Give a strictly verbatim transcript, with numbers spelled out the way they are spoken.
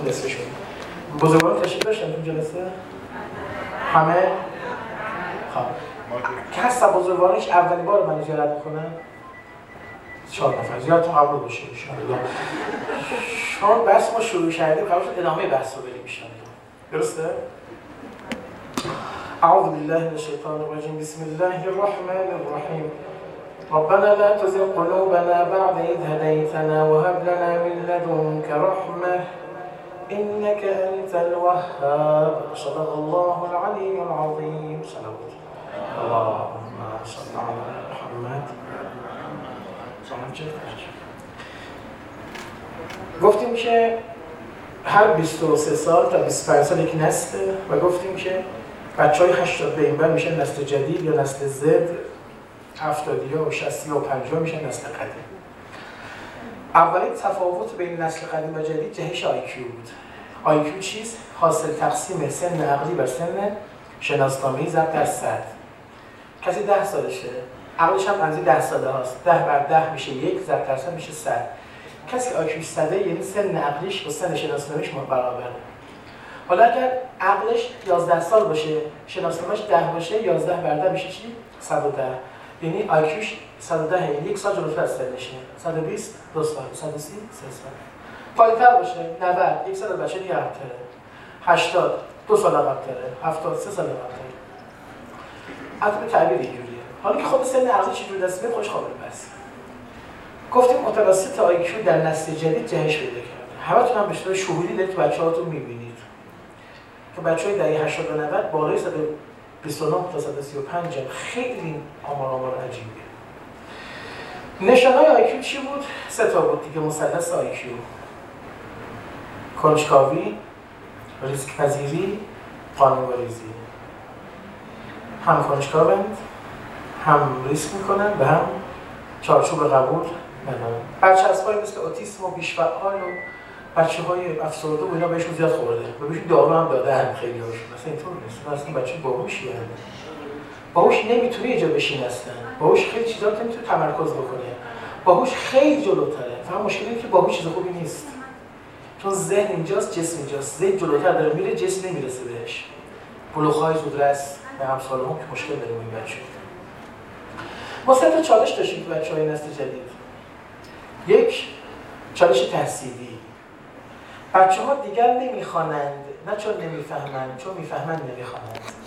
نصفشون. بزرگواران تشریف داشتن تو جلسه؟ همه؟ خب که هست بزرگوارانش اولین بار من زیارت میکنن؟ چهار نفر زیادتون قبول باشه انشاءالله. شما بحث ما شروع کردیم قرار شد ادامه بحث رو بریم انشاءالله. درسته؟ اعوذ بالله من الشیطان الرجیم بسم الله الرحمن الرحیم ربنا لا تزغ قلوبنا بعد إذ هديتنا وهب لنا من لدنك رحمة إنك أنت الوهاب صدق الله العلي العظيم صلوات اللهم صل على محمد. گفتیم که هر بیست و سه سال تا بیست و پنج سال یک نسله و گفتیم که بچهای هشتاد به این بر میشن نسل جدید یا نسل زد، هفتادی و شصتی و پنجاه میشن نسل قدیم. اولین تفاوت بین نسل قدیم و جدید جهش آی کیو بود. آی کیو چیست؟ حاصل تقسیم سن عقلی بر سن شناسنامه‌ای ضرب در صد. کسی ده سالشه، عقلش هم اندازه ده ساله هاست. ده بر ده میشه یک، ضرب در صد میشه صد. کسی آی کیو صده یعنی سن عقلیش با سن شناسنامه‌اش برابره. حالا اگر عقلش یازده سال باشه، شناسنامه‌اش ده باشه، یازده بر ده میشه چی؟ صد و ده. یعنی آی کیوش صد و ده یعنی یک سال جلوتر از سنشه. صد و بیست دو سال، صد و سی سه سال. پایین‌تر باشه، نود یک سال بچه دیگه عقب‌تره. هشتاد دو سال عقب‌تره. هفتاد سه سال عقب‌تره. البته تعبیر اینجوریه. حالا که خود سن عقلی چجوری دست میاد خوش قابل بس. گفتیم متوسط آی کیو در نسل جدید جهش پیدا کرده. همتون هم به صورت شهودی دارید تو بچه‌هاتون می‌بینید. که بچه‌های دهه هشتاد و نود بالای صد و بیست و نه تا صد و سی و پنج خیلی آمار آمار عجیبیه. نشانه‌های آی کیو چی بود؟ سه تا بود دیگه مثلث آی کیو. کنجکاوی، ریسک پذیری، قانون‌گریزی. هم کنجکاوند، هم ریسک میکنن و هم چارچوب قبول ندارن. برچسب‌هایی مثل اوتیسم و بیش‌فعال و بچه‌های افسرده و اینا بهشون زیاد خورده. و بهشون دارو هم دادن خیلی هاشون. مثلا اینطور نیست. مثلا بچه باهوشی هست. باهوش نمیتونه یه جا بشینه اصلا. باهوش خیلی چیزا رو نمیتونه تمرکز بکنه. باهوش خیلی جلوتره. فقط مشکلی اینه که باهوش چیز خوبی نیست. چون ذهن اینجاست، جسم اینجاست. ذهن جلوتر داره میره، جسم نمیرسه بهش. بلوغ‌های زودرس و همسال هم که مشکل داره این بچه. ما سه تا چالش داشتیم تو بچه‌های نسل جدید. یک چالش تحصیلی. بچه‌ها دیگر نمیخوانند، نه چون نمیفهمند، چون میفهمند نمیخوانند.